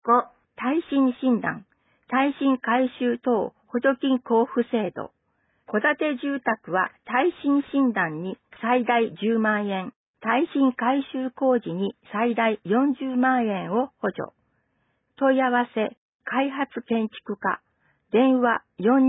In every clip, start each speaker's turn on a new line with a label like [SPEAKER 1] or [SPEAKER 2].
[SPEAKER 1] 5、耐震診断、耐震改修等補助金交付制度。戸建て住宅は耐震診断に最大10万円、耐震改修工事に最大40万円を補助。問い合わせ、開発建築課、電話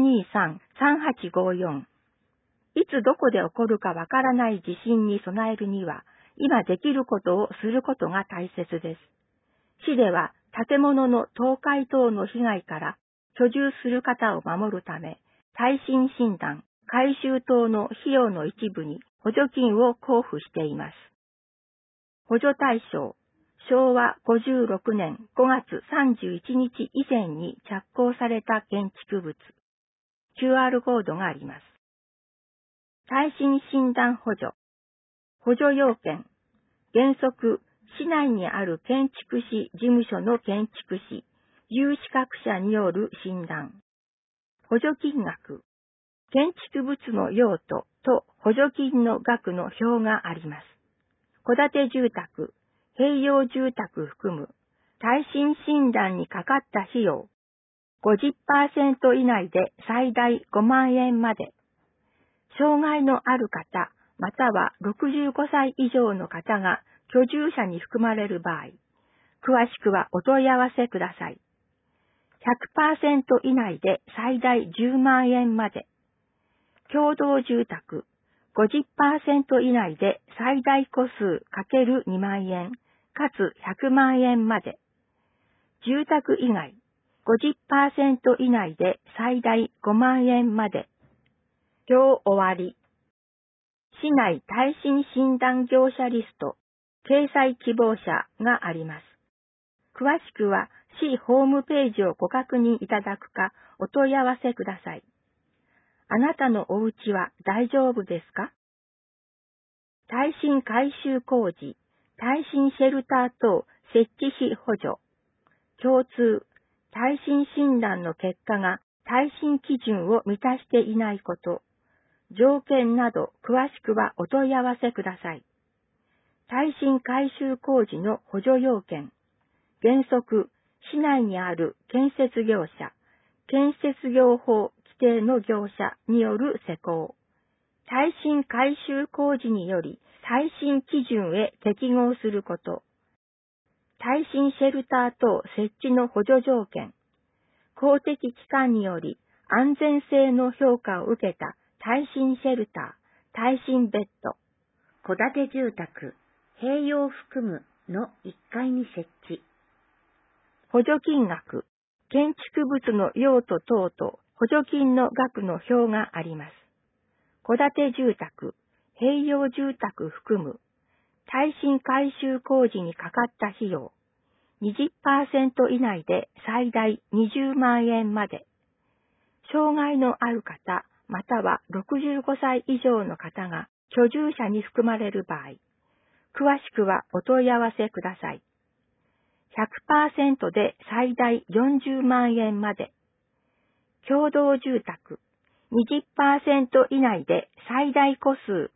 [SPEAKER 1] 423-3854。いつどこで起こるかわからない地震に備えるには、今できることをすることが大切です。市では建物の倒壊等の被害から居住する方を守るため、耐震診断、改修等の費用の一部に補助金を交付しています。補助対象、昭和56年5月31日以前に着工された建築物。QR コードがあります。耐震診断補助。補助要件。原則、市内にある建築士事務所の建築士、有資格者による診断。補助金額。建築物の用途と補助金の額の表があります。戸建て住宅、併用住宅含む耐震診断にかかった費用。50% 以内で最大5万円まで。障害のある方、または65歳以上の方が居住者に含まれる場合、詳しくはお問い合わせください。100% 以内で最大10万円まで。共同住宅、50% 以内で最大戸数 ×2 万円、かつ100万円まで。住宅以外、50% 以内で最大5万円まで。今日終わり。市内耐震診断業者リスト、掲載希望者があります。詳しくは市ホームページをご確認いただくかお問い合わせください。あなたのお家は大丈夫ですか？耐震改修工事、耐震シェルター等設置費補助。共通、耐震診断の結果が耐震基準を満たしていないこと。条件など詳しくはお問い合わせください。耐震改修工事の補助要件。原則、市内にある建設業者、建設業法規定の業者による施工。耐震改修工事により耐震基準へ適合すること。耐震シェルター等設置の補助条件。公的機関により安全性の評価を受けた耐震シェルター、耐震ベッド。
[SPEAKER 2] 戸建て住宅、併用含むの1階に設置。
[SPEAKER 1] 補助金額、建築物の用途等と補助金の額の表があります。戸建て住宅、併用住宅含む耐震改修工事にかかった費用。20% 以内で最大20万円まで。障害のある方、または65歳以上の方が居住者に含まれる場合、詳しくはお問い合わせください。100% で最大40万円まで。共同住宅、20% 以内で最大戸数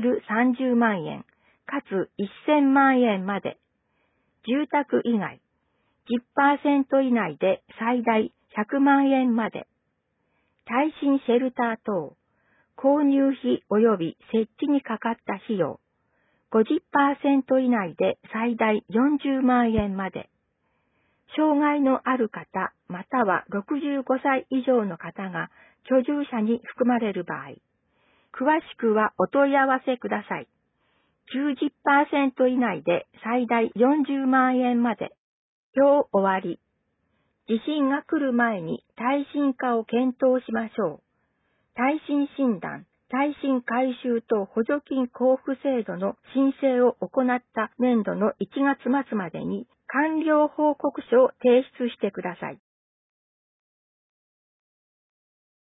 [SPEAKER 1] ×30 万円、かつ1000万円まで。住宅以外、10% 以内で最大100万円まで。耐震シェルター等、購入費及び設置にかかった費用。50% 以内で最大40万円まで。障害のある方、または65歳以上の方が居住者に含まれる場合、詳しくはお問い合わせください。90% 以内で最大40万円まで。今日終わり。地震が来る前に耐震化を検討しましょう。耐震診断、耐震改修等補助金交付制度の申請を行った年度の1月末までに完了報告書を提出してください。